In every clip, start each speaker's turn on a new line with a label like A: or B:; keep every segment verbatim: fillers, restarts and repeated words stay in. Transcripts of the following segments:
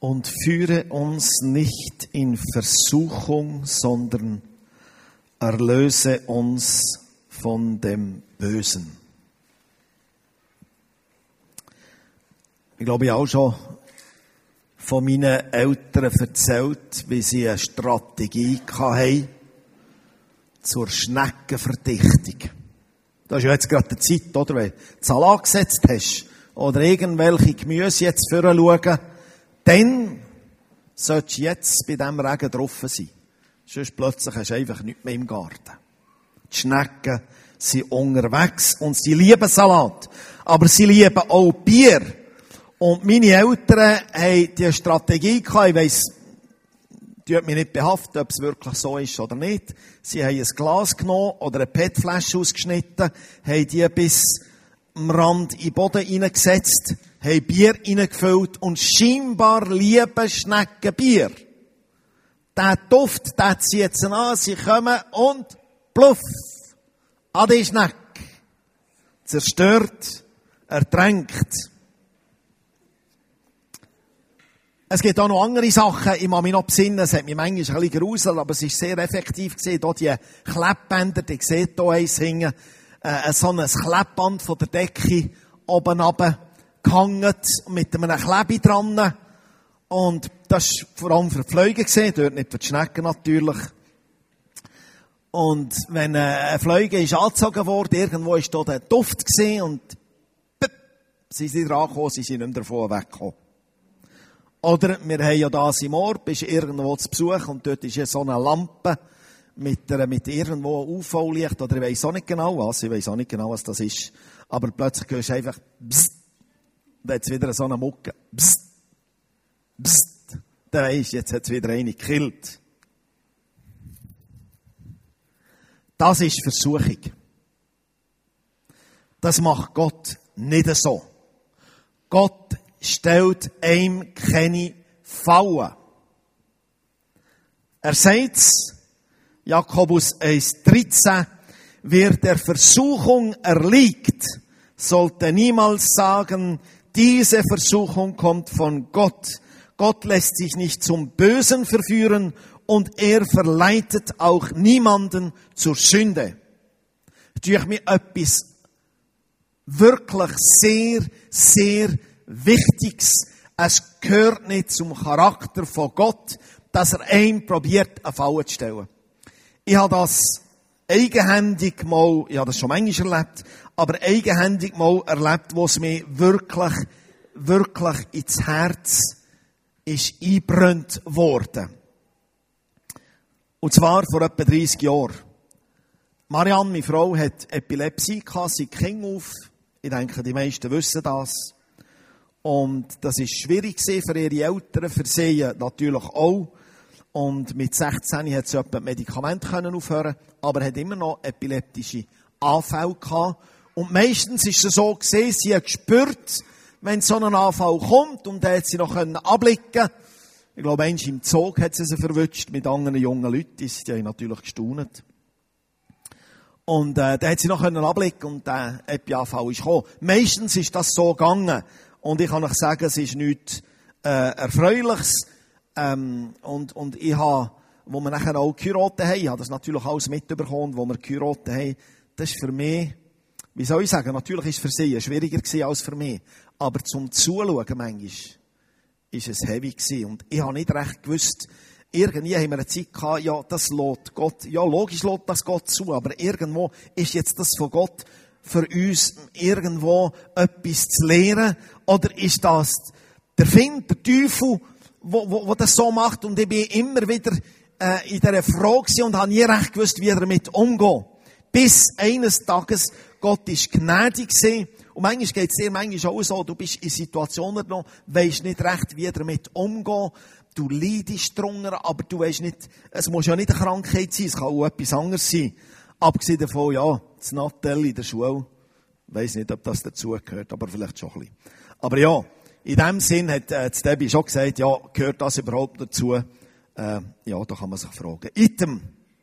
A: und führe uns nicht in Versuchung, sondern erlöse uns von dem Bösen. Ich glaube, ich habe auch schon von meinen Eltern erzählt, wie sie eine Strategie hatten zur Schneckenverdichtung. Das ist ja jetzt gerade die Zeit, oder? Wenn du Salat gesetzt hast oder irgendwelche Gemüse jetzt vorschauen, dann solltest du jetzt bei diesem Regen drauf sein. Sonst plötzlich hast du einfach nichts mehr im Garten. Die Schnecken sind unterwegs und sie lieben Salat. Aber sie lieben auch Bier. Und meine Eltern haben diese Strategie gehabt, ich weiss, die hat mich nicht behaftet, ob es wirklich so ist oder nicht. Sie haben ein Glas genommen oder eine P E T-Flasche ausgeschnitten, haben die bis am Rand in den Boden hineingesetzt, haben Bier hineingefüllt und scheinbar lieben Schnecken Bier. Der Duft, der zieht sie an, sie kommen und pluff, an die Schnecke. Zerstört, ertränkt. Es gibt auch noch andere Sachen. Ich kann mich noch besinnen, es hat mich manchmal ein bisschen geruselt, aber es ist sehr effektiv gewesen. Hier die Klebbänder, die seht hier eins hängen, äh, so ein Klepbband von der Decke oben runter gehangen, mit einem Klebe dran. Und das war vor allem für die Fliegen gewesen, dort nicht für die Schnecken natürlich. Und wenn äh, eine Fliege ist angezogen worden, irgendwo ist da der Duft gewesen und pip, sie sind dran gekommen, sie sind nicht mehr davon weggekommen. Oder wir haben ja da im Ort, bist irgendwo zu Besuch und dort ist ja so eine Lampe mit, einer, mit irgendwo U V-Licht oder ich weiss auch nicht genau was, ich weiss auch nicht genau was das ist. Aber plötzlich hörst du einfach Psst, da hat es wieder so eine Mucke. Psst, Psst, da weisst jetzt hat es wieder eine gekillt. Das ist Versuchung. Das macht Gott nicht so. Gott stellt einem keine Fallen. Er sagt, Jakobus eins dreizehn, wer der Versuchung erliegt, sollte niemals sagen, diese Versuchung kommt von Gott. Gott lässt sich nicht zum Bösen verführen und er verleitet auch niemanden zur Sünde. Durch mir etwas wirklich sehr, sehr Wichtiges. Es gehört nicht zum Charakter von Gott, dass er einem probiert, eine Falle zu stellen. Ich habe das eigenhändig mal, ich habe das schon manchmal erlebt, aber eigenhändig mal erlebt, wo es mir wirklich, wirklich ins Herz ist eingebrannt worden. Und zwar vor etwa dreissig Jahren. Marianne, meine Frau, hat Epilepsie gehabt, sie ging auf. Ich denke, die meisten wissen das. Und das war schwierig für ihre Eltern, für sie natürlich auch. Und mit sechzehn hat sie etwa Medikamente aufhören, aber hat immer noch epileptische Anfälle gehabt. Und meistens ist es so gewesen, sie hat gespürt, wenn so ein Anfall kommt, und dann hat sie noch abblicken können. Ich glaube, einmal im Zug hat sie sie verwünscht mit anderen jungen Leuten, die haben natürlich gestaunt. Und äh, dann hat sie noch abblicken und der Epi-Anfall ist gekommen. Meistens ist das so gegangen. Und ich kann euch sagen, es ist nichts äh, Erfreuliches. Ähm, und, und ich habe, wo wir nachher auch geheiratet haben, ich habe das natürlich alles mitbekommen, wo wir geheiratet haben, das ist für mich, wie soll ich sagen, natürlich ist es für sie schwieriger gewesen als für mich. Aber zum Zuschauen manchmal ist es heavy gewesen. Und ich habe nicht recht gewusst, irgendwie haben wir eine Zeit gehabt, ja, das lässt Gott, ja, logisch lässt das Gott zu, aber irgendwo ist jetzt das von Gott für uns irgendwo etwas zu lernen? Oder ist das der Find, der Teufel, wo, wo, wo das so macht? Und ich bin immer wieder äh, in dieser Frage und habe nie recht gewusst, wie er damit umgeht. Bis eines Tages, Gott ist gnädig gewesen. Und manchmal geht es dir manchmal auch so, du bist in Situationen noch, weisst nicht recht, wie damit umgehen. Du leidest drunter, aber du weisst nicht, es muss ja nicht eine Krankheit sein, es kann auch etwas anderes sein. Abgesehen davon, ja, das Nattel in der Schule, ich weiss nicht, ob das dazugehört, aber vielleicht schon ein bisschen. Aber ja, in dem Sinn hat äh, Debbie schon gesagt, ja, gehört das überhaupt dazu? Äh, ja, da kann man sich fragen. Item.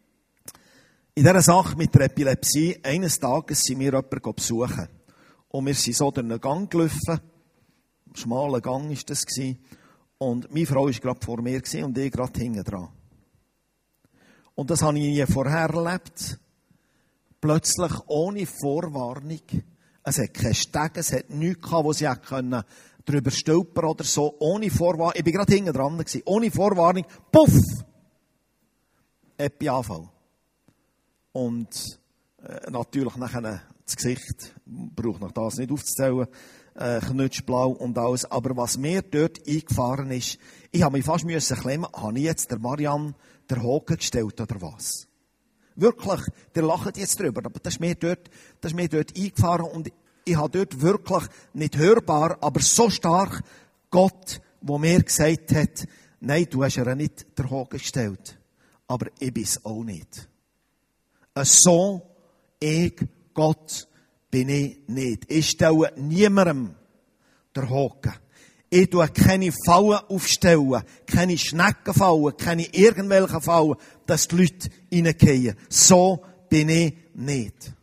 A: In dieser Sache mit der Epilepsie, eines Tages sind wir jemanden besuchen. Und wir sind so durch einen Gang gelaufen. Ein schmaler Gang war das. Und meine Frau war gerade vor mir und ich gerade hinten dran. Und das habe ich nie vorher erlebt. Plötzlich ohne Vorwarnung. Es hat keine Stege, es hat nichts gehabt, wo sie können drüber stolpern oder so. Ohne Vorwarnung. Ich war gerade hinten dran gewesen. Ohne Vorwarnung. Puff! Epi-Anfall. Und äh, natürlich nachher das Gesicht. Braucht noch das nicht aufzuzählen. Äh, knutschblau und alles. Aber was mir dort eingefahren ist, ich habe mich fast müssen klemmen, habe ich jetzt der Marianne der Haken gestellt oder was? Wirklich, der lacht jetzt drüber, aber das ist mir dort, das ist mir dort eingefahren und ich habe dort wirklich nicht hörbar, aber so stark Gott, wo mir gesagt hat, nein, du hast ja nicht der Haken gestellt, aber ich bin es auch nicht. So, ich, Gott, bin ich nicht. Ich stelle niemandem der Haken. Ich tue keine Fallen aufstellen, keine Schneckenfallen, keine irgendwelche Fallen, dass die Leute reingehen. So bin ich nicht.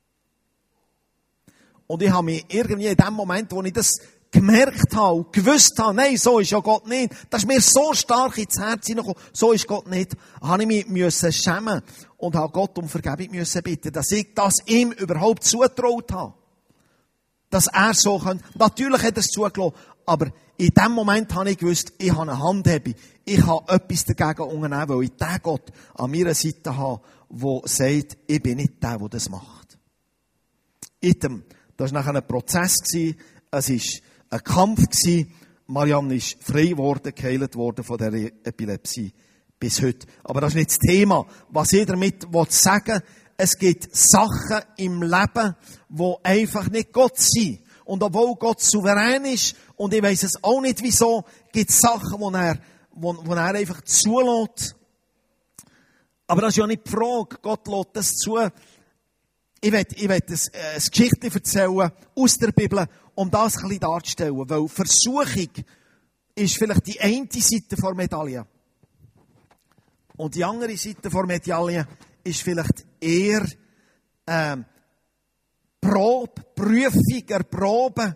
A: Und ich habe mich irgendwie in dem Moment, wo ich das gemerkt habe und gewusst habe, nein, so ist ja Gott nicht, das ist mir so stark ins Herz hineingekommen, so ist Gott nicht, habe ich mich müssen schämen und habe Gott um Vergebung müssen bitten, dass ich das ihm überhaupt zugetraut habe. Dass er so kann. Natürlich hat er es zugelassen, aber in dem Moment habe ich gewusst, ich habe eine Handhebung. Ich habe etwas dagegen unternehmen, weil ich den Gott an meiner Seite habe, der sagt, ich bin nicht der, der das macht. Item, das war nachher ein Prozess, es war ein Kampf, Marianne ist frei geworden, geheilt worden von der Epilepsie bis heute. Aber das ist nicht das Thema. Was ich damit sagen will, es gibt Sachen im Leben, die einfach nicht Gott sind. Und obwohl Gott souverän ist, und ich weiss es auch nicht wieso, gibt es Sachen, die er, wo, wo er einfach zulässt. Aber das ist ja nicht die Frage. Gott lässt das zu. Ich will, ich will ein, eine Geschichte erzählen aus der Bibel, um das ein bisschen darzustellen. Weil Versuchung ist vielleicht die eine Seite der Medaille. Und die andere Seite der Medaille ist vielleicht eher ähm, Probe, Prüfung, Erproben.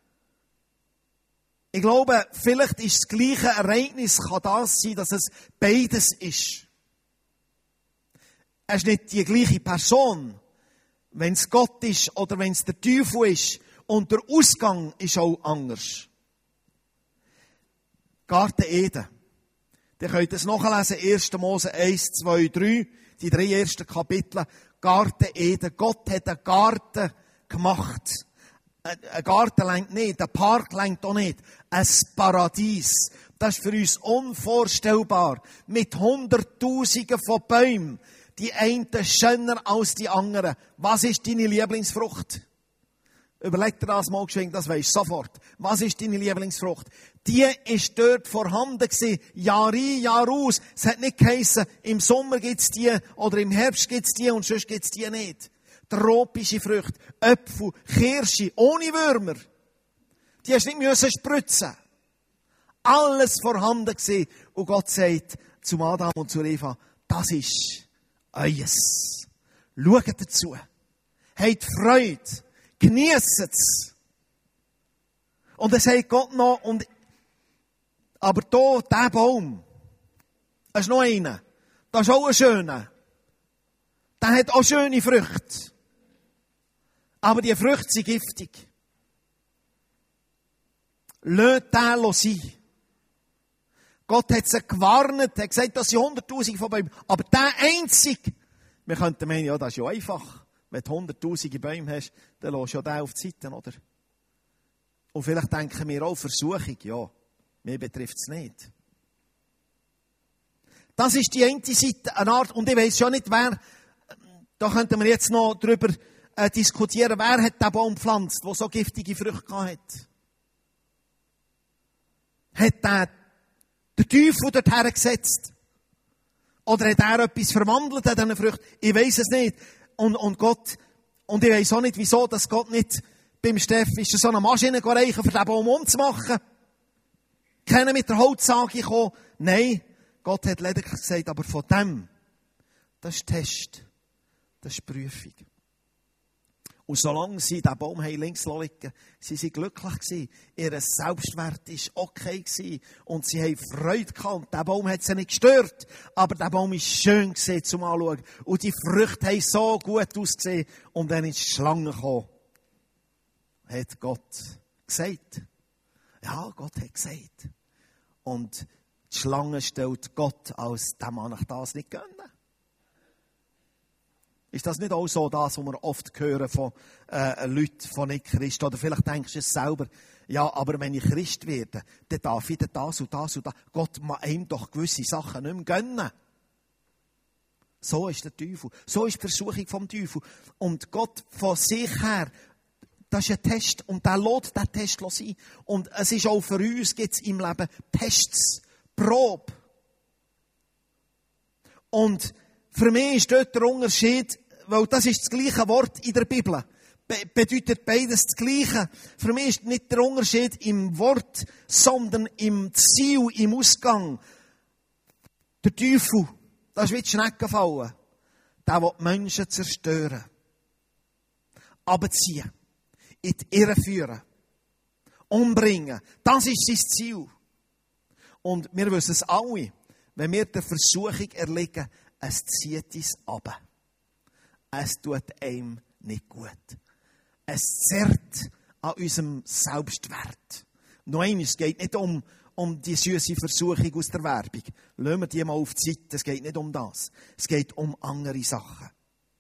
A: Ich glaube, vielleicht ist das gleiche Ereignis, kann das sein, dass es beides ist. Es ist nicht die gleiche Person, wenn es Gott ist oder wenn es der Teufel ist. Und der Ausgang ist auch anders. Garten Eden. Ihr könnt es nachlesen, erster Mose eins, zwei, drei, die drei ersten Kapitel. Garten Eden. Gott hat einen Garten gemacht. Ein Garten reicht nicht, ein Park reicht auch nicht. Ein Paradies. Das ist für uns unvorstellbar. Mit Hunderttausenden von Bäumen. Die einen schöner als die anderen. Was ist deine Lieblingsfrucht? Überleg dir das mal geschwind, das weisst du sofort. Was ist deine Lieblingsfrucht? Die ist dort vorhanden gewesen, Jahr ein, Jahr aus. Es hat nicht geheissen, im Sommer gibt's die, oder im Herbst gibt's die, und sonst gibt's die nicht. Tropische Früchte, Äpfel, Kirsche, ohne Würmer. Die hast du nicht müssen spritzen. Alles vorhanden gewesen. Und Gott sagt zum Adam und zu Eva, das ist eues. Schaut dazu. Habt Freude. Genießt es. Und dann sagt Gott noch, und, aber da, der Baum, das ist noch einer. Das ist auch ein schöner. Der hat auch schöne Früchte. Aber die Früchte sind giftig. Lasst den sein. Gott hat sie gewarnt, hat gesagt, das sind hunderttausend von Bäumen. Aber der einzig, wir könnten meinen, ja, das ist ja einfach. Wenn du hunderttausende Bäume hast, dann lässt du ja den auf die Seite, oder? Und vielleicht denken wir auch, Versuchung, ja, mir betrifft es nicht. Das ist die eine Seite, eine Art, und ich weiss ja nicht, wer, da könnten wir jetzt noch drüber äh, diskutieren, wer hat den Baum gepflanzt, der so giftige Früchte hat. Hat der, der Teufel dorthin gesetzt? Oder hat er etwas verwandelt an diesen Früchten? Ich weiss es nicht. Und, und Gott, und ich weiss auch nicht, wieso, dass Gott nicht beim Steff ist, so eine Maschine reichen, für den Baum umzumachen. Keiner mit der Holzsage gekommen. Nein, Gott hat lediglich gesagt, aber von dem, das ist Test. Das ist Prüfung. Und solange sie diesen Baum links liegen lassen, sie waren glücklich gewesen. Ihr Selbstwert war okay gewesen. Und sie haben Freude gehabt. Und der Baum hat sie nicht gestört. Aber der Baum war schön gewesen zum Anschauen. Und die Früchte haben so gut ausgesehen. Und dann ist die Schlange gekommen. Hat Gott gesagt. Ja, Gott hat gesagt. Und die Schlange stellt Gott als, der Mann ich das nicht gönnen. Ist das nicht auch so, das, was wir oft hören von äh, Leuten, von Nicht-Christen? Oder vielleicht denkst du es selber, ja, aber wenn ich Christ werde, dann darf ich das und das und das. Gott mag ihm doch gewisse Sachen nicht mehr gönnen. So ist der Teufel. So ist die Versuchung vom Teufel. Und Gott von sich her, das ist ein Test. Und der lässt den Test sein. Und es ist auch für uns, gibt es im Leben Tests, Probe. Und für mich ist dort der Unterschied, weil das ist das gleiche Wort in der Bibel. Be- bedeutet beides das Gleiche. Für mich ist nicht der Unterschied im Wort, sondern im Ziel, im Ausgang. Der Teufel, das ist wie die Schneckenfalle. Der will die Menschen zerstören. Abziehen. In die Irre führen. Umbringen. Das ist sein Ziel. Und wir wissen es alle, wenn wir der Versuchung erliegen, es zieht uns runter. Es tut einem nicht gut. Es zerrt an unserem Selbstwert. Noch einmal, es geht nicht um, um die süße Versuchung aus der Werbung. Lassen wir die mal auf die Seite. Es geht nicht um das. Es geht um andere Sachen.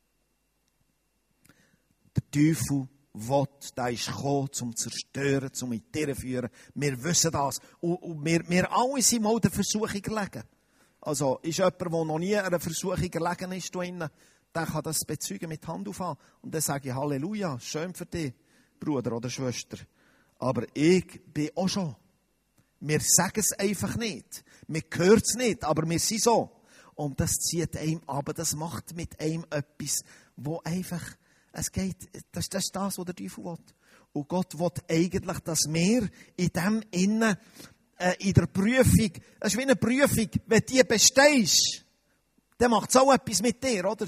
A: Der Teufel will, der ist gekommen, zum Zerstören, zum in die Irre führen. Wir wissen das. Und, und wir, wir alle sind mal der Versuchung erlegen. Also, ist jemand, der noch nie einer Versuchung erlegen ist, der kann das bezeugen mit Hand aufhören. Und dann sage ich Halleluja, schön für dich, Bruder oder Schwester. Aber ich bin auch schon. Wir sagen es einfach nicht. Wir hören es nicht, aber wir sind so. Und das zieht einem ab, das macht mit einem etwas, wo einfach, es geht, das, das ist das, was der Teufel will. Und Gott will eigentlich, dass wir in dem Innen, in der Prüfung, das ist wie eine Prüfung, wenn du die bestehst, dann macht es auch etwas mit dir, oder?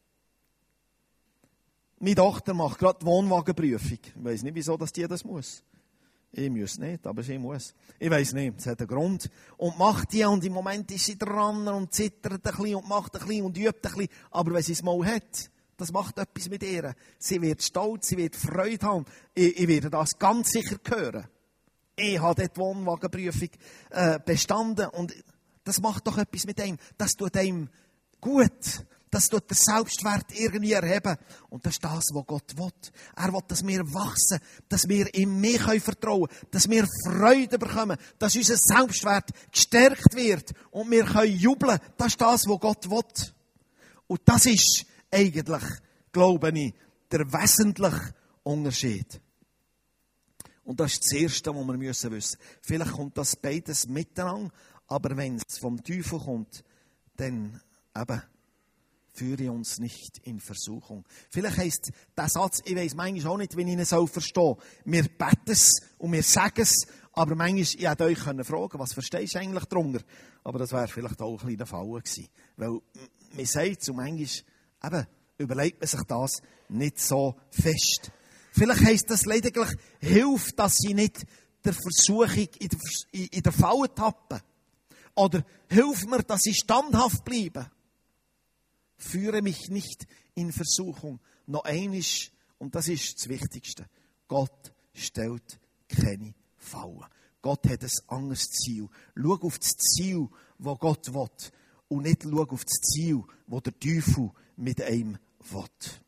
A: Meine Tochter macht gerade die Wohnwagenprüfung. Ich weiss nicht, wieso dass die das muss. Ich muss nicht, aber sie muss. Ich weiss nicht, es hat einen Grund. Und macht die, und im Moment ist sie dran und zittert ein bisschen und macht ein bisschen und übt ein bisschen. Aber wenn sie es mal hat, das macht etwas mit ihr. Sie wird stolz, sie wird Freude haben. Ich, ich werde das ganz sicher hören. Ich habe dort die Wohnwagenprüfung äh, bestanden und das macht doch etwas mit ihm. Das tut ihm gut. Das tut den Selbstwert irgendwie erheben. Und das ist das, was Gott will. Er will, dass wir wachsen, dass wir ihm mehr vertrauen können, dass wir Freude bekommen, dass unser Selbstwert gestärkt wird und wir können jubeln. Das ist das, was Gott will. Und das ist eigentlich, glaube ich, der wesentliche Unterschied. Und das ist das Erste, was wir wissen müssen. Vielleicht kommt das beides miteinander, aber wenn es vom Teufel kommt, dann eben, führe uns nicht in Versuchung. Vielleicht heisst der Satz, ich weiss manchmal auch nicht, wie ich ihn so verstehe. Wir beten es und wir sagen es, aber manchmal, ich hätte euch fragen können, was verstehst du eigentlich darunter? Aber das wäre vielleicht auch ein kleiner Fall gewesen. Weil, man sagt so manchmal, eben, überlegt man sich das nicht so fest. Vielleicht heisst das lediglich, hilft, dass sie nicht der Versuchung in der, in der Falle tappen. Oder hilf mir, dass sie standhaft bleiben. Führe mich nicht in Versuchung. Noch eines, und das ist das Wichtigste. Gott stellt keine Fallen. Gott hat ein anderes Ziel. Schau auf das Ziel, das Gott will. Und nicht schau auf das Ziel, das der Teufel mit einem will.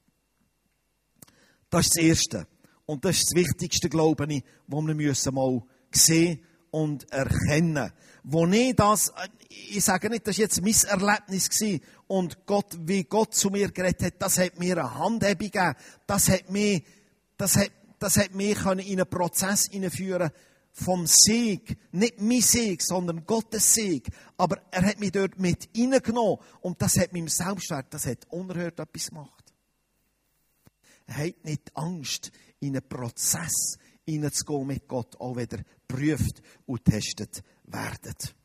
A: Das ist das Erste. Und das ist das Wichtigste, glaube ich, was wir müssen mal sehen und erkennen. Wo ich das, ich sage nicht, das war jetzt mein Erlebnis gewesen. Und Gott, wie Gott zu mir geredet hat, das hat mir eine Handhebung gegeben. Das hat mich, das hat, das hat mich in einen Prozess hineinführen vom Sieg. Nicht mein Sieg, sondern Gottes Sieg. Aber er hat mich dort mit hineingenommen. Und das hat meinem Selbstwert, das hat unerhört etwas gemacht. Habt nicht Angst, in einen Prozess hineinzugehen mit Gott, auch wenn ihr geprüft und getestet werdet.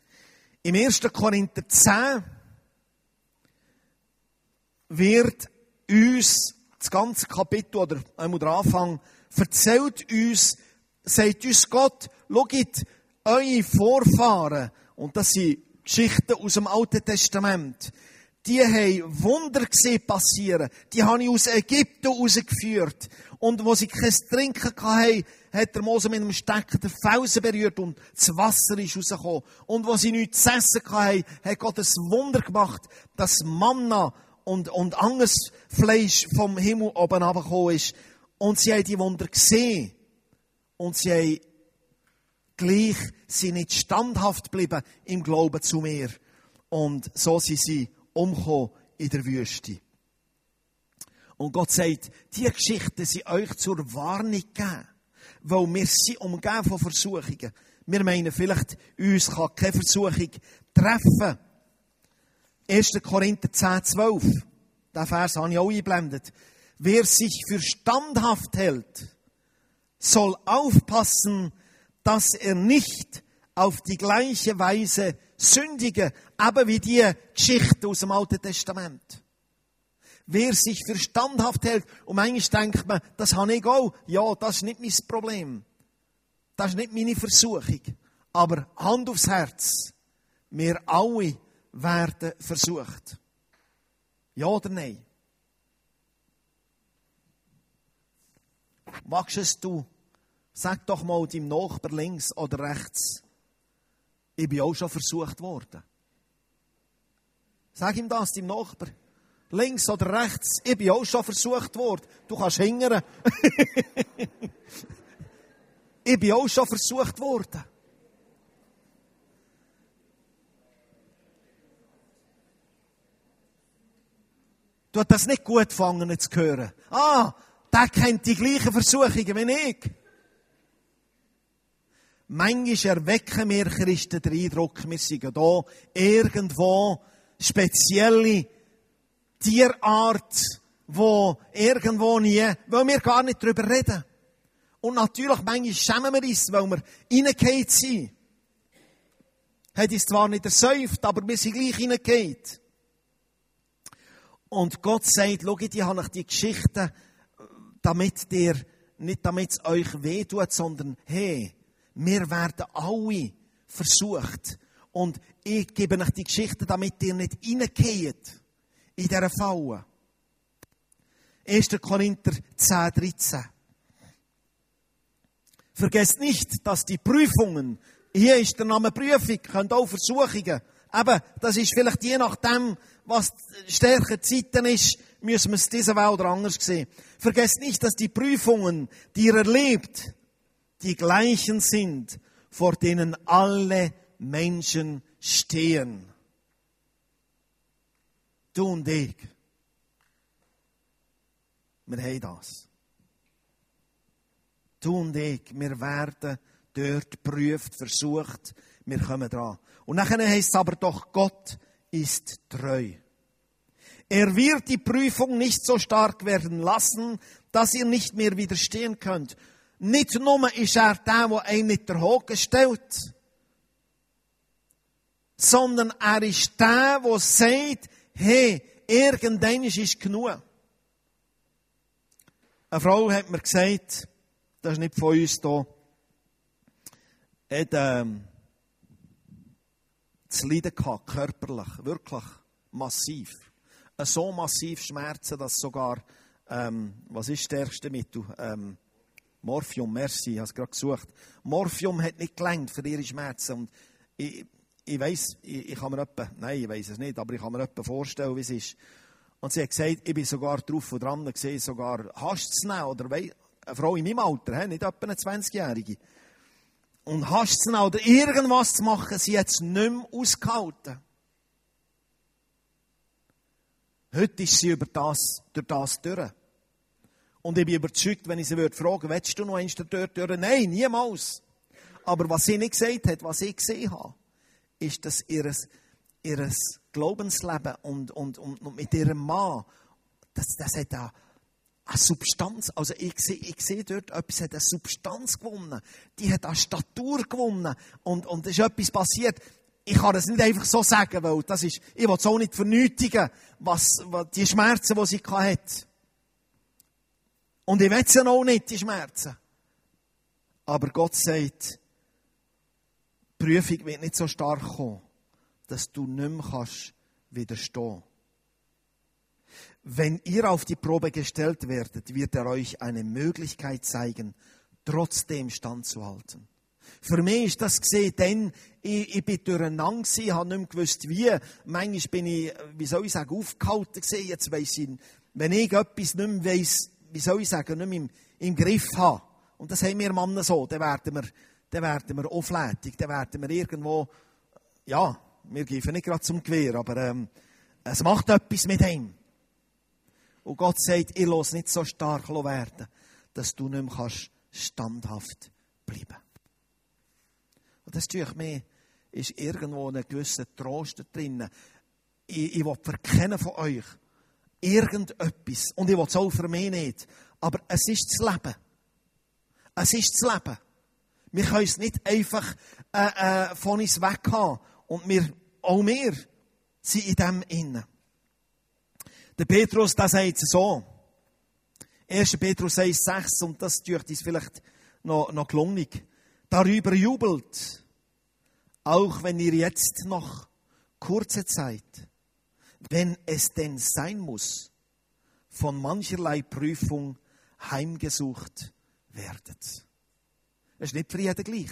A: Im ersten Korinther zehn wird uns, das ganze Kapitel oder einmal der Anfang, erzählt uns, sagt uns Gott, schaut, eure Vorfahren, und das sind Geschichten aus dem Alten Testament, die haben Wunder gesehen passieren. Die habe ich aus Ägypten rausgeführt. Und wo sie kein Trinken hatten, hat der Mose mit einem Stecken den Felsen berührt und das Wasser ist rausgekommen. Und wo sie nichts zu essen hatten, hat Gott ein Wunder gemacht, dass Manna und, und anderes Fleisch vom Himmel oben runtergekommen ist. Und sie haben die Wunder gesehen. Und sie haben gleich sind nicht standhaft geblieben im Glauben zu mir. Und so sind sie umgekommen in der Wüste. Und Gott sagt, diese Geschichten sind euch zur Warnung gegeben. Weil wir sind umgeben von Versuchungen. Wir meinen vielleicht, uns kann keine Versuchung treffen. erster Korinther zehn, zwölf. Den Vers habe ich auch eingeblendet. Wer sich für standhaft hält, soll aufpassen, dass er nicht auf die gleiche Weise sündige, aber wie die Geschichte aus dem Alten Testament. Wer sich für standhaft hält, und manchmal denkt man, das habe ich auch. Ja, das ist nicht mein Problem. Das ist nicht meine Versuchung. Aber Hand aufs Herz. Wir alle werden versucht. Ja oder nein? Magst es du? Sag doch mal deinem Nachbar links oder rechts, ich bin auch schon versucht worden. Sag ihm das, deinem Nachbar. Links oder rechts, ich bin auch schon versucht worden. Du kannst hingern. Ich bin auch schon versucht worden. Du hast das nicht gut gefangen zu hören. Ah, der kennt die gleichen Versuchungen wie ich. Manchmal erwecken wir Christen den Eindruck, wir sind hier irgendwo spezielle Tierart, wo irgendwo nie, weil wir gar nicht darüber reden. Und natürlich, manchmal schämen wir uns, weil wir reingefallen sind. Hat uns zwar nicht ersäuft, aber wir sind gleich reingefallen. Und Gott sagt, schau, ich habe euch die Geschichten, damit ihr, nicht damit es euch wehtut, sondern, hey, wir werden alle versucht. Und ich gebe euch die Geschichte, damit ihr nicht reingeht in dieser Falle. erster Korinther zehn, dreizehn. Vergesst nicht, dass die Prüfungen, hier ist der Name Prüfung, könnt auch Versuchungen. Eben, das ist vielleicht je nachdem, was stärker Zeiten ist, müssen wir es diese Welt oder anders sehen. Vergesst nicht, dass die Prüfungen, die ihr erlebt, die gleichen sind, vor denen alle Menschen stehen. Du und ich. Wir haben das. Du und ich, wir werden dort geprüft, versucht, wir kommen dran. Und nachher heisst es aber doch, Gott ist treu. Er wird die Prüfung nicht so stark werden lassen, dass ihr nicht mehr widerstehen könnt. Nicht nur ist er der, der einen nicht der Hocken stellt, sondern er ist der, der sagt, hey, irgendwann ist genug. Eine Frau hat mir gesagt, das ist nicht von uns hier, hat ähm, zu leiden gehabt, körperlich, wirklich massiv. So massiv Schmerzen, dass sogar, ähm, was ist das stärkste Mittel? Ähm, Morphium, merci, ich habe es gerade gesucht. Morphium hat nicht gelangt für ihre Schmerzen. Und ich, ich weiss, ich, ich kann mir etwa, nein, ich weiss es nicht, aber ich kann mir etwa vorstellen, wie es ist. Und sie hat gesagt, ich bin sogar drauf und dran, gesehen, sogar hast du es nicht, oder weiss, eine Frau in meinem Alter, nicht etwa eine zwanzigjährige. Und hast du es nicht, oder irgendwas zu machen, sie hat es nicht mehr ausgehalten. Heute ist sie über das, durch das durch. Und ich bin überzeugt, wenn ich sie würde fragen, willst du noch eins dort durch? Nein, niemals. Aber was sie nicht gesagt hat, was ich gesehen habe, ist, dass ihr, ihr Glaubensleben und, und, und, und mit ihrem Mann, das, das hat eine, eine Substanz, also ich sehe, ich sehe dort, etwas hat eine Substanz gewonnen. Die hat eine Statur gewonnen. Und, und es ist etwas passiert. ich kann das nicht einfach so sagen, weil das ist, ich will es auch nicht vernötigen, was, was, die Schmerzen, die sie hat. Und ich will sie auch nicht, die Schmerzen. Aber Gott sagt, die Prüfung wird nicht so stark kommen, dass du nicht mehr kannst widerstehen. Wenn ihr auf die Probe gestellt werdet, wird er euch eine Möglichkeit zeigen, trotzdem standzuhalten. Für mich ist das gesehen, denn ich, ich bin durcheinander gewesen, ich habe nicht mehr gewusst, wie. Manchmal bin ich, wie soll ich sagen, aufgehalten gewesen. Jetzt weiss ich, wenn ich etwas nicht mehr weiss, wie soll ich sagen, nicht mehr im, im Griff habe. Und das haben wir Männer so, dann werden wir, dann werden wir auflädig, dann werden wir irgendwo, ja, wir greifen nicht gerade zum Gewehr, aber ähm, es macht etwas mit ihm. Und Gott sagt, ich lasse nicht so stark werden, dass du nicht mehr kannst standhaft bleiben. Und das tue ich mir, ist irgendwo ein gewisser Trost drin. Ich, ich will verkennen von euch irgendetwas. Und ich will es auch für mich nicht. Aber es ist das Leben. Es ist das Leben. Wir können es nicht einfach äh, äh, von uns weg haben. Und wir, auch wir sind in dem innen. Der Petrus, der sagt so. erster Petrus eins sechs, und das tut uns vielleicht noch, noch gelungen. Darüber jubelt, auch wenn ihr jetzt noch kurze Zeit, wenn es denn sein muss, von mancherlei Prüfung heimgesucht werdet. Das ist nicht für jeden gleich.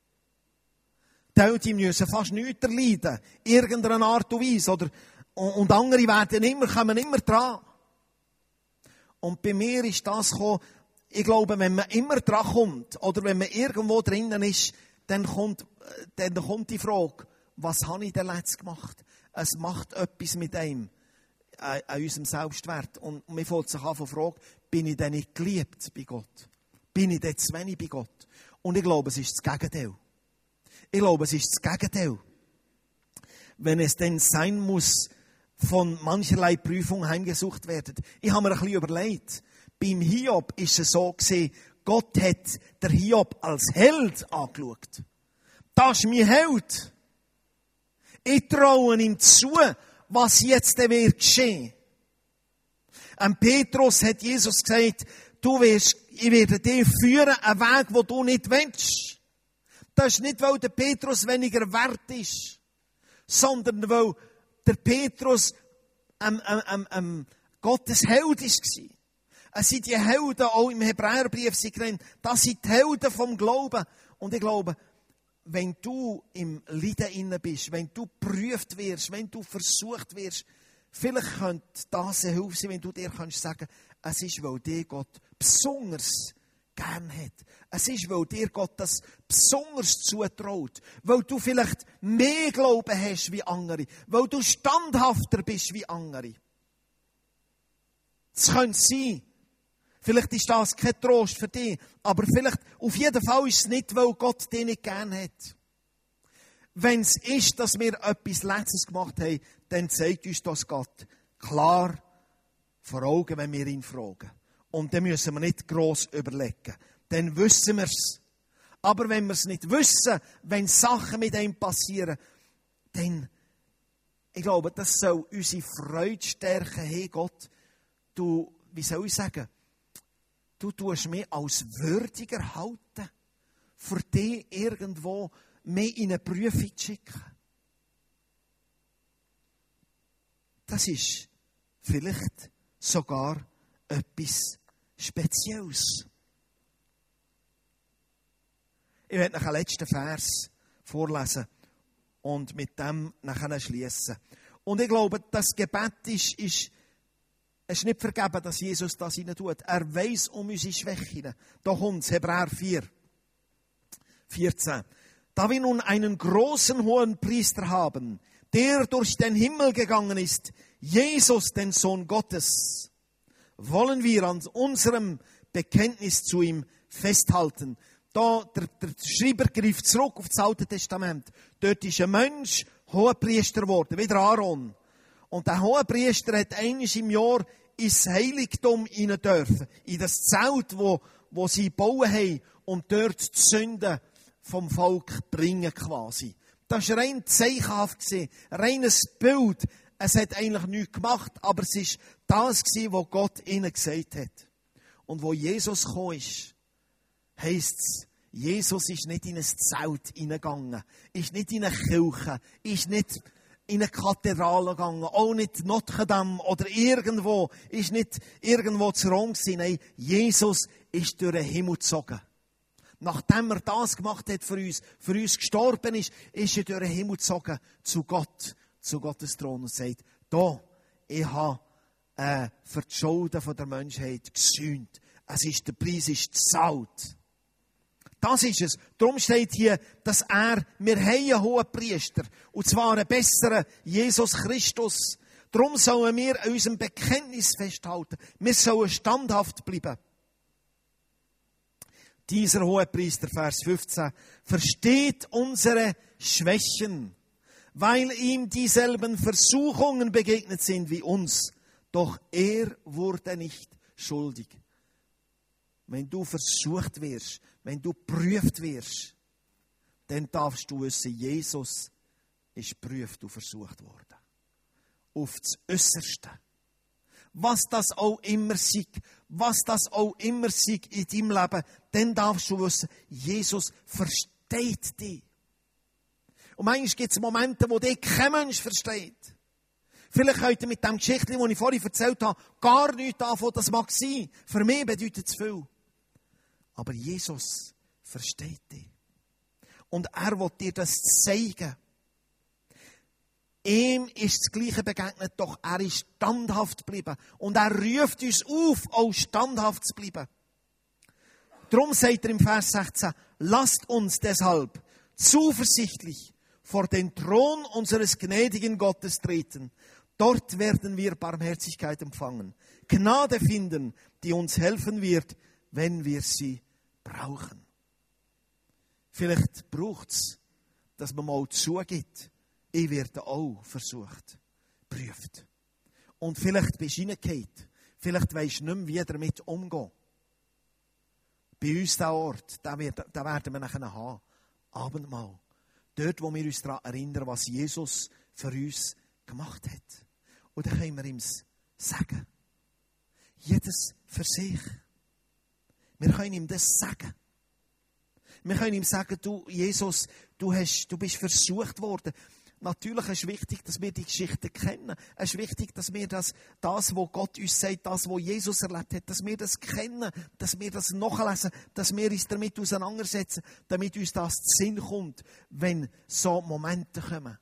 A: Die müssen fast nichts erleiden, irgendeiner Art und Weise, oder, und andere werden immer, kommen immer dran. Und bei mir ist das gekommen, ich glaube, wenn man immer dran kommt, oder wenn man irgendwo drinnen ist, dann kommt, dann kommt die Frage, was habe ich denn letztes gemacht? Es macht etwas mit einem, an, an unserem Selbstwert. Und mir fällt sich an von der Frage, bin ich denn nicht geliebt bei Gott? Bin ich denn zu wenig bei Gott? Und ich glaube, es ist das Gegenteil. Ich glaube, es ist das Gegenteil. Wenn es denn sein muss, von mancherlei Prüfung heimgesucht werden. Ich habe mir ein bisschen überlegt, beim Hiob ist es so gewesen, Gott hat der Hiob als Held angeschaut. Das ist mein Held. Ich traue ihm zu, was jetzt wird geschehen. Am Petrus hat Jesus gesagt, du wirst, ich werde dich führen, einen Weg, wo du nicht willst. Das ist nicht, weil der Petrus weniger wert ist, sondern weil der Petrus ähm, ähm, ähm, ähm, Gottes Held war. Es sind die Helden, auch im Hebräerbrief sind genannt, das sind die Helden vom Glauben. Und ich glaube, wenn du im Leiden inne bist, wenn du geprüft wirst, wenn du versucht wirst, vielleicht könnte das eine Hilfe sein, wenn du dir kannst sagen, es ist, weil dir Gott besonders gern hat. Es ist, weil dir Gott das besonders zutraut. Weil du vielleicht mehr Glauben hast wie andere. Weil du standhafter bist wie andere. Es könnte sein. Vielleicht ist das kein Trost für dich. Aber vielleicht, auf jeden Fall ist es nicht, weil Gott dich nicht gern hat. Wenn es ist, dass wir etwas Letztes gemacht haben, dann zeigt uns das Gott klar vor Augen, wenn wir ihn fragen. Und dann müssen wir nicht gross überlegen. Dann wissen wir es. Aber wenn wir es nicht wissen, wenn Sachen mit ihm passieren, dann, ich glaube, das soll unsere Freude stärken. Hey Gott, du, wie soll ich sagen, du tust mich als würdiger halten, für dich irgendwo mehr in eine Prüfung zu schicken. Das ist vielleicht sogar etwas Spezielles. Ich werde noch einen letzten Vers vorlesen und mit dem nachher schließen. Und ich glaube, das Gebet ist, ist, es ist nicht vergeben, dass Jesus das hinein tut. Er weiss um unsere Schwächen. Da kommt es, Hebräer vier, vierzehn. Da wir nun einen großen hohen Priester haben, der durch den Himmel gegangen ist, Jesus, den Sohn Gottes, wollen wir an unserem Bekenntnis zu ihm festhalten. Da, der, der Schreiber greift zurück auf das Alte Testament. Dort ist ein Mensch Hohepriester geworden, wie der Aaron. Und der Hohepriester hat einmal im Jahr ins Heiligtum hinein dürfen, in das Zelt, wo, wo sie gebaut haben, und dort die Sünden vom Volk bringen quasi. Das war rein zeichenhaft, reines Bild. Es hat eigentlich nichts gemacht, aber es war das, was Gott ihnen gesagt hat. Und wo Jesus gekommen ist, heisst es, Jesus ist nicht in ein Zelt hineingegangen, ist nicht in eine Kirche, ist nicht in eine Kathedrale gegangen, auch nicht Notre Dame oder irgendwo, ist nicht irgendwo zu Rom gewesen. Nein, Jesus ist durch den Himmel gezogen. Nachdem er das gemacht hat für uns, für uns gestorben ist, ist er durch den Himmel gezogen zu Gott, zu Gottes Thron und sagt, da, ich habe äh, für die Schulden der Menschheit gesühnt. Es ist, der Preis ist gezahlt. Das ist es. Darum steht hier, dass er, wir haben einen hohen Priester, und zwar einen besseren, Jesus Christus. Darum sollen wir an unserem Bekenntnis festhalten. Wir sollen standhaft bleiben. Dieser hohe Priester, Vers fünfzehn, versteht unsere Schwächen, weil ihm dieselben Versuchungen begegnet sind wie uns. Doch er wurde nicht schuldig. Wenn du versucht wirst, wenn du geprüft wirst, dann darfst du wissen, Jesus ist geprüft und versucht worden. Auf das Äußerste. Was das auch immer sei, was das auch immer sei in deinem Leben, dann darfst du wissen, Jesus versteht dich. Und manchmal gibt es Momente, wo dich kein Mensch versteht. Vielleicht könnt ihr mit dem Geschichtchen, das ich vorhin erzählt habe, gar nichts anfangen, das mag sein. Für mich bedeutet es viel. Aber Jesus versteht dich. Und er will dir das zeigen. Ihm ist das Gleiche begegnet, doch er ist standhaft geblieben. Und er ruft uns auf, auch standhaft zu bleiben. Darum sagt er im Vers sechzehn, lasst uns deshalb zuversichtlich vor den Thron unseres gnädigen Gottes treten. Dort werden wir Barmherzigkeit empfangen, Gnade finden, die uns helfen wird, wenn wir sie brauchen. Vielleicht braucht es, dass man mal zugibt, ich werde auch versucht, prüft. Und vielleicht bist du reingegangen, vielleicht weisst du nicht mehr, wie damit umgehen. Bei uns der Ort, da werden wir nachher haben, Abendmahl. Dort, wo wir uns daran erinnern, was Jesus für uns gemacht hat. Und dann können wir ihm sagen. Jedes für sich. Wir können ihm das sagen. Wir können ihm sagen, du, Jesus, du, hast, du bist versucht worden. Natürlich ist es wichtig, dass wir die Geschichte kennen. Es ist wichtig, dass wir das, das, was Gott uns sagt, das, was Jesus erlebt hat, dass wir das kennen, dass wir das nachlesen, dass wir uns damit auseinandersetzen, damit uns das zu Sinn kommt, wenn so Momente kommen.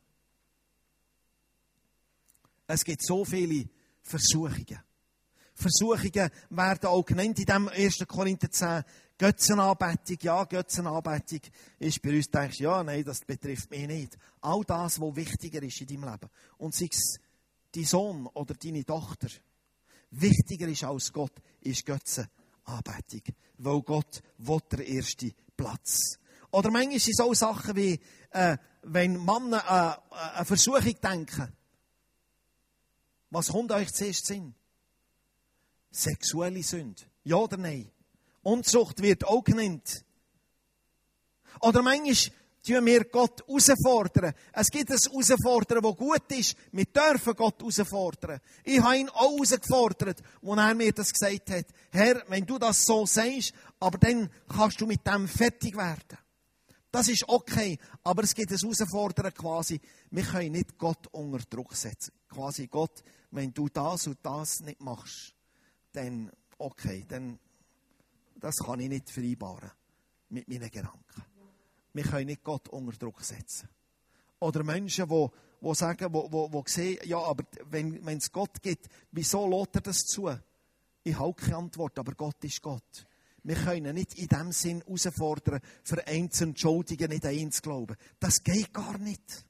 A: Es gibt so viele Versuchungen. Versuchungen werden auch genannt in dem ersten Korinther zehn. Götzenanbetung, ja, Götzenanbetung ist bei uns, denkst du, ja, nein, das betrifft mich nicht. All das, was wichtiger ist in deinem Leben. Und sei es dein Sohn oder deine Tochter, wichtiger ist als Gott, ist Götzenanbetung. Weil Gott will der erste Platz. Oder manchmal sind es auch Sachen wie, äh, wenn Männer äh, eine Versuchung denken. Was kommt euch zuerst in den Sinn? Sexuelle Sünde. Ja oder nein? Unzucht wird auch genannt. Oder manchmal tun wir Gott herausfordern. Es gibt ein Herausfordern, das gut ist. Wir dürfen Gott herausfordern. Ich habe ihn auch herausgefordert, als er mir das gesagt hat. Herr, wenn du das so sagst, aber dann kannst du mit dem fertig werden. Das ist okay, aber es gibt ein Herausfordern quasi. Wir können nicht Gott unter Druck setzen. Quasi Gott, wenn du das und das nicht machst, dann okay, dann das kann ich nicht vereinbaren mit meinen Gedanken. Wir können nicht Gott unter Druck setzen. Oder Menschen, die, die sagen, die, die, die sehen, ja, aber wenn, wenn es Gott gibt, wieso lässt er das zu? Ich habe keine Antwort, aber Gott ist Gott. Wir können nicht in dem Sinn herausfordern, für einen zu entschuldigen, nicht an ihn zu glauben. Das geht gar nicht.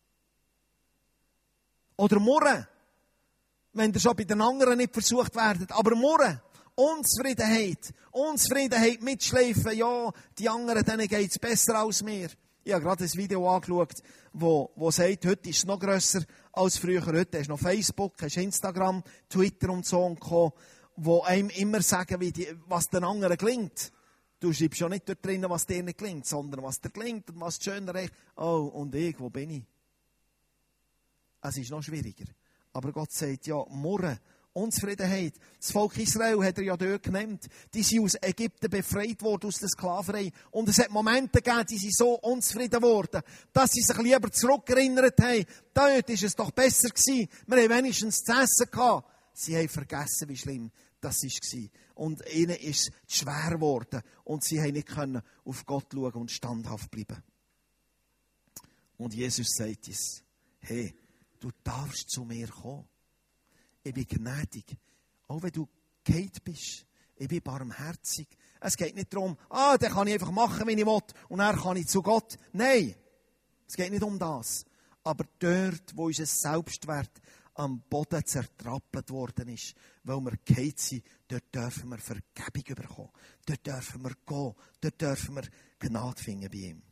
A: Oder murren, wenn ihr schon bei den anderen nicht versucht werdet, aber murren. Unzufriedenheit, Unzufriedenheit mitschleifen, ja, die anderen, denen geht es besser als mir. Ich habe gerade ein Video angeschaut, wo, wo sagt, heute ist es noch grösser als früher. Heute hast du noch Facebook, hast Instagram, Twitter und so und Co., wo einem immer sagen, wie die, was den anderen gelingt. Du schreibst schon nicht dort drinnen, was dir nicht gelingt, sondern was dir gelingt und was schöner ist. Oh, und ich, wo bin ich? Es ist noch schwieriger. Aber Gott sagt, ja, Murren, Unzufriedenheit. Das Volk Israel hat er ja dort genannt. Die sind aus Ägypten befreit worden, aus der Sklaverei. Und es hat Momente gegeben, die sind so unzufrieden worden, dass sie sich lieber zurückerinnert haben. Dort war es doch besser gewesen. Wir haben wenigstens zu essen gehabt. Sie haben vergessen, wie schlimm das war. Und ihnen ist es schwer geworden. Und sie haben nicht können auf Gott schauen und standhaft bleiben. Und Jesus sagt uns, hey, du darfst zu mir kommen. Ich bin gnädig. Auch wenn du geheilt bist. Ich bin barmherzig. Es geht nicht darum, ah, dann kann ich einfach machen, wie ich will. Und dann kann ich zu Gott. Nein, es geht nicht um das. Aber dort, wo unser Selbstwert am Boden zertrappelt worden ist, weil wir geheilt sind, dort dürfen wir Vergebung bekommen. Dort dürfen wir gehen. Dort dürfen wir Gnade finden bei ihm.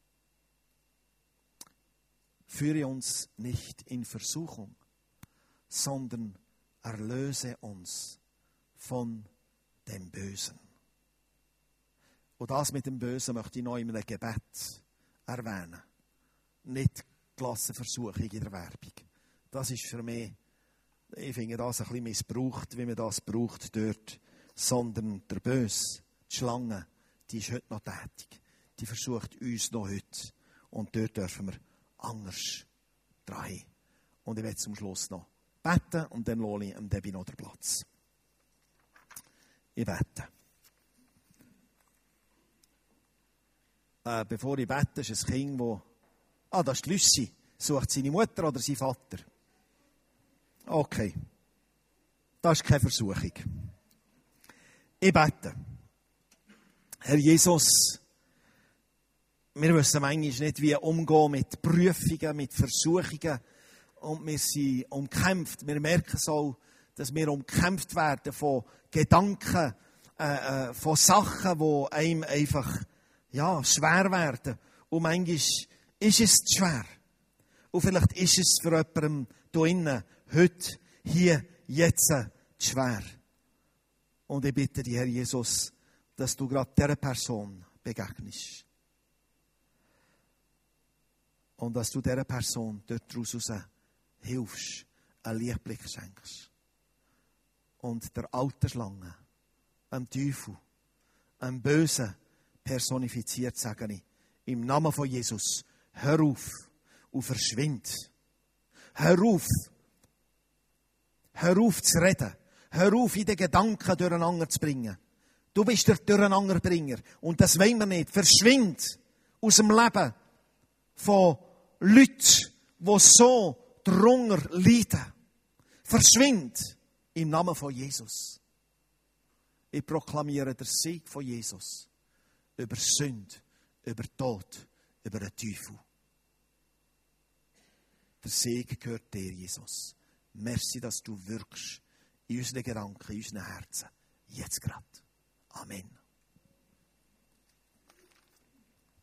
A: Führe uns nicht in Versuchung, sondern erlöse uns von dem Bösen. Und das mit dem Bösen möchte ich noch in einem Gebet erwähnen. Nicht Klassenversuchung in der Werbung. Das ist für mich, ich finde das ein bisschen missbraucht, wie man das braucht dort. Sondern der Böse, die Schlange, die ist heute noch tätig. Die versucht uns noch heute. Und dort dürfen wir anders dran. Und ich werde zum Schluss noch beten und dann lasse ich dem Debbie noch den Platz. Ich bete. Äh, bevor ich bete, ist ein Kind, das... Ah, das ist Lüssi. Sucht seine Mutter oder seinen Vater? Okay. Das ist keine Versuchung. Ich bete. Herr Jesus, wir wissen manchmal nicht, wie umgehen mit Prüfungen, mit Versuchungen. Und wir sind umkämpft. Wir merken so, dass wir umkämpft werden von Gedanken, äh, äh, von Sachen, die einem einfach ja, schwer werden. Und manchmal ist es zu schwer. Und vielleicht ist es für jemanden hier innen, heute, hier, jetzt zu schwer. Und ich bitte dich, Herr Jesus, dass du gerade dieser Person begegnest. Und dass du dieser Person dort daraus hilfst, einen Lichtblick schenkst. Und der alten Schlange, dem Teufel, einem Bösen personifiziert, sage ich, im Namen von Jesus, hör auf und verschwind. Hör auf. Hör auf zu reden. Hör auf, in den Gedanken durcheinander zu bringen. Du bist der Durcheinanderbringer. Und das wollen wir nicht. Verschwind aus dem Leben von Leuten, die so drunter leiden. Verschwind im Namen von Jesus. Ich proklamiere den Sieg von Jesus über Sünde, über Tod, über den Teufel. Der Segen gehört dir, Jesus. Merci, dass du wirkst in unseren Gedanken, in unseren Herzen. Jetzt gerade. Amen.